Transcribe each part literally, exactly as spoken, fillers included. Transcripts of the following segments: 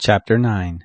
Chapter nine.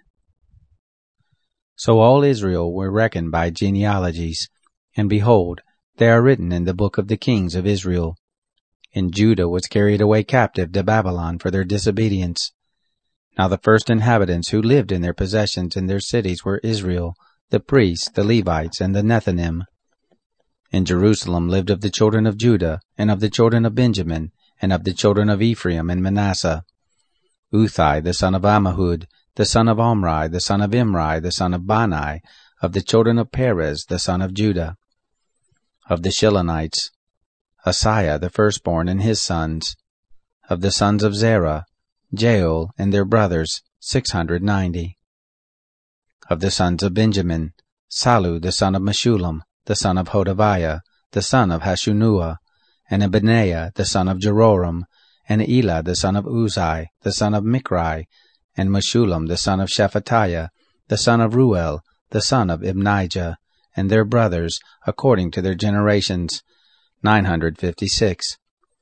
So all Israel were reckoned by genealogies, and behold, they are written in the book of the kings of Israel. And Judah was carried away captive to Babylon for their disobedience. Now the first inhabitants who lived in their possessions in their cities were Israel, the priests, the Levites, and the Nethinim. In Jerusalem lived of the children of Judah, and of the children of Benjamin, and of the children of Ephraim and Manasseh, Uthai the son of Ammihud, the son of Omri, the son of Imri, the son of Bani, of the children of Perez, the son of Judah. Of the Shilonites, Asaiah the firstborn and his sons. Of the sons of Zerah, Jael and their brothers, six hundred ninety. Of the sons of Benjamin, Salu the son of Meshullam, the son of Hodaviah, the son of Hashunua, and Abineiah the son of Jeroram, and Elah the son of Uzai, the son of Mikrai, and Meshullam the son of Shephatiah, the son of Ruel, the son of Ibnijah, and their brothers, according to their generations, nine hundred fifty-six.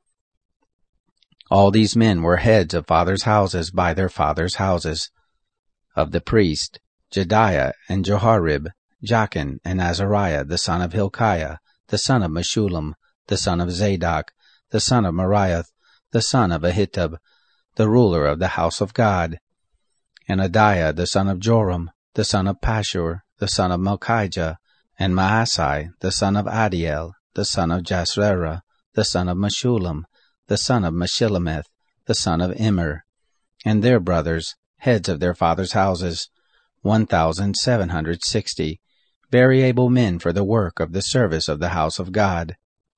All these men were heads of fathers' houses by their fathers' houses. Of the priests, Jediah and Joharib, Jachin and Azariah the son of Hilkiah, the son of Meshullam, the son of Zadok, the son of Meraioth, the son of Ahitub, the ruler of the house of God, and Adiah the son of Joram, the son of Pashur, the son of Malchijah, and Maasai the son of Adiel, the son of Jasrerah, the son of Meshullam, the son of Meshillemeth, the son of Immer, and their brothers, heads of their fathers' houses, one thousand seven hundred sixty, very able men for the work of the service of the house of God.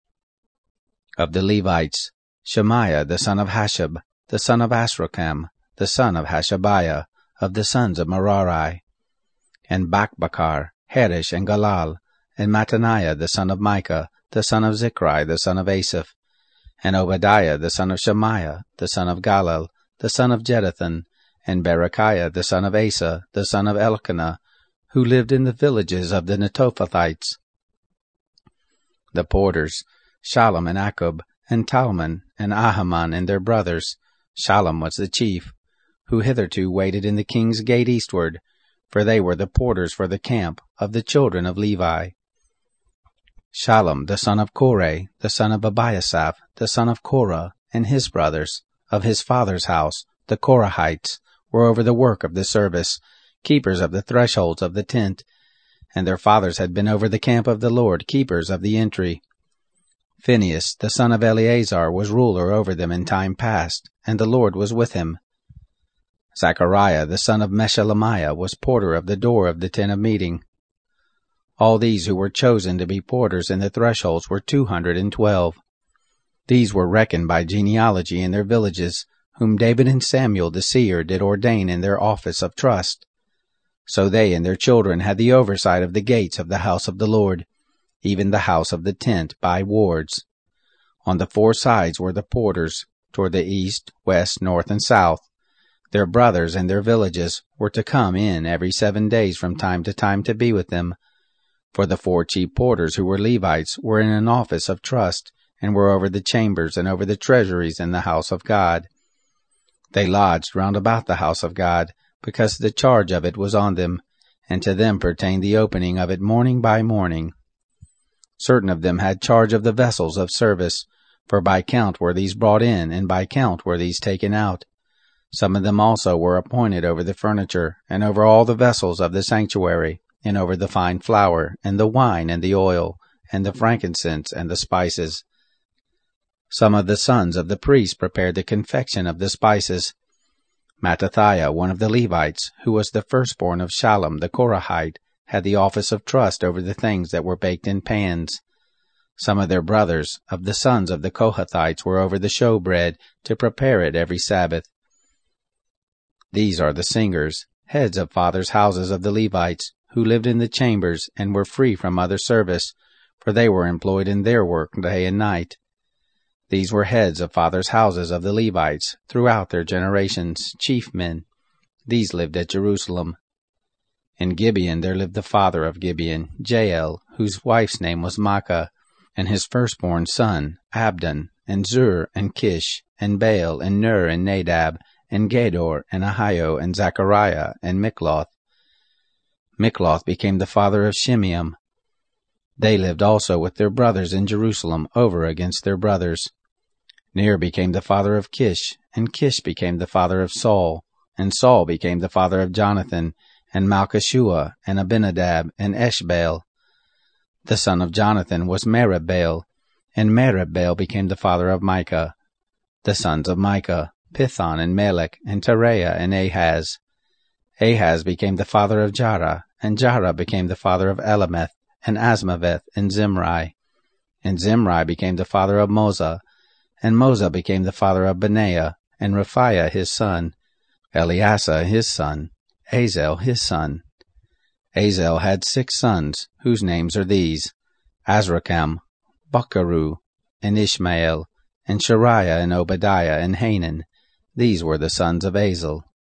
Of the Levites, Shemaiah the son of Hashab, the son of Asrikam, the son of Hashabiah, of the sons of Merari, and Bakbakar, Herish, and Galal, and Mattaniah the son of Micah, the son of Zichri, the son of Asaph, and Obadiah the son of Shemaiah, the son of Galal, the son of Jeduthun, and Berechiah the son of Asa, the son of Elkanah, who lived in the villages of the Netophathites. The porters, Shallum and Akub, and Talmon, and Ahaman, and their brothers. Shallum was the chief, who hitherto waited in the king's gate eastward, for they were the porters for the camp of the children of Levi. Shallum the son of Korah, the son of Abiasaph, the son of Korah, and his brothers, of his father's house, the Korahites, were over the work of the service, keepers of the thresholds of the tent, and their fathers had been over the camp of the Lord, keepers of the entry. Phinehas, the son of Eleazar, was ruler over them in time past, and the Lord was with him. Zechariah, the son of Meshelemiah, was porter of the door of the tent of meeting. All these who were chosen to be porters in the thresholds were two hundred and twelve. These were reckoned by genealogy in their villages, whom David and Samuel the seer did ordain in their office of trust. So they and their children had the oversight of the gates of the house of the Lord, even the house of the tent, by wards. On the four sides were the porters, toward the east, west, north, and south. Their brothers and their villages were to come in every seven days from time to time to be with them. For the four chief porters who were Levites were in an office of trust, and were over the chambers and over the treasuries in the house of God. They lodged round about the house of God, because the charge of it was on them, and to them pertained the opening of it morning by morning. Certain of them had charge of the vessels of service, for by count were these brought in, and by count were these taken out. Some of them also were appointed over the furniture, and over all the vessels of the sanctuary, and over the fine flour, and the wine, and the oil, and the frankincense, and the spices. Some of the sons of the priests prepared the confection of the spices. Mattathiah, one of the Levites, who was the firstborn of Shallum the Korahite, had the office of trust over the things that were baked in pans. Some of their brothers, of the sons of the Kohathites, were over the showbread, to prepare it every Sabbath. These are the singers, heads of fathers' houses of the Levites, who lived in the chambers, and were free from other service, for they were employed in their work day and night. These were heads of fathers' houses of the Levites, throughout their generations, chief men. These lived at Jerusalem. In Gibeon there lived the father of Gibeon, Jael, whose wife's name was Maachah, and his firstborn son, Abdon, and Zur, and Kish, and Baal, and Ner, and Nadab, and Gedor, and Ahio, and Zechariah, and Mikloth. Mikloth became the father of Shimeam. They lived also with their brothers in Jerusalem over against their brothers. Ner became the father of Kish, and Kish became the father of Saul, and Saul became the father of Jonathan, and Malchishua, and Abinadab, and Eshbaal. The son of Jonathan was Merib-Baal, and Merib-Baal became the father of Micah. The sons of Micah, Pithon, and Melech, and Tereah, and Ahaz. Ahaz became the father of Jarah, and Jarah became the father of Elameth, and Asmaveth, and Zimri. And Zimri became the father of Moza, and Moza became the father of Benaiah, and Raphiah his son, Eleasah his son, Azel his son. Azel had six sons, whose names are these: Azrikam, Bacharu, and Ishmael, and Shariah, and Obadiah, and Hanan. These were the sons of Azel.